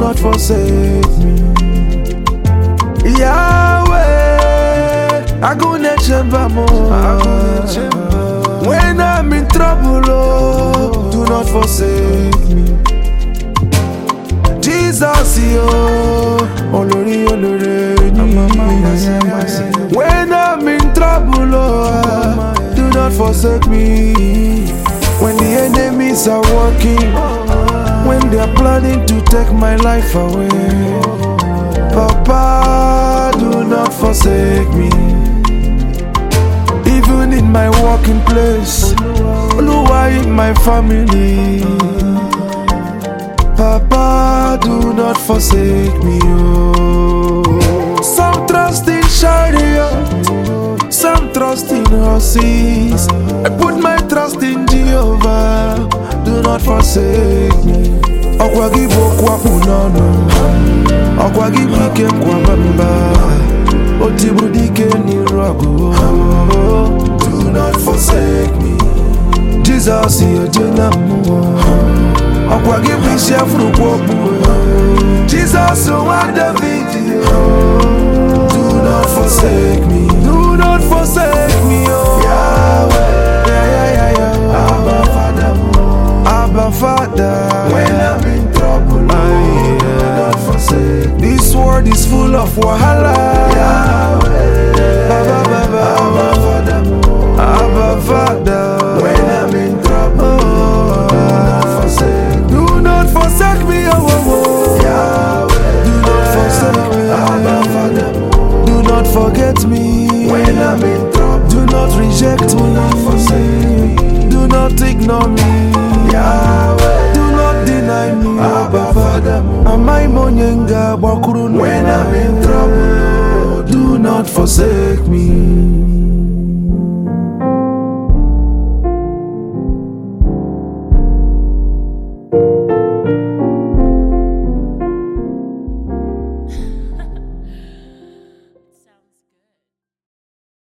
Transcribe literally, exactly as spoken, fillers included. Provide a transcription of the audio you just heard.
not forsake me. Yahweh, I go ne chamber more. When I'm in trouble, oh, do not forsake me. Jesus, yo, olori olori ni. When I'm in trouble, oh, do not forsake me. When the enemies are working, when they are planning to take my life away, Papa, do not forsake me. Even in my working place, Oluwa in my family, Papa, do not forsake me. Oh. Some trust in chariot, some trust in horses. I put my trust in Jehovah. Do not forsake me. Okwagi bokwa punono, okwagi bike kwa bamba, otibudike ni rogo. Do not forsake me. Jesus, you do not move. Okwagi bisha frukobu. Jesus, you want the video. Do not forsake me. Do not forsake me, oh Yahweh. Yeah, yeah, yeah, yeah. Abba Father, Abba Father. When I'm in trouble, I, yeah. Do not forsake me. This world is full of wahala. Yahweh. Abba, Abba, Abba Father, Abba Father. When I'm in trouble, oh, do not forsake me. Do not forsake me, oh, oh, oh. Yahweh. Do not forsake me, Abba Father. Do not forget me when I'm in trouble. Do not reject me. Do not forsake me. Do not ignore me. Yahweh. Do not deny me. Abba Father. Amai monyenga bakuru when I'm in trouble. Do not forsake me.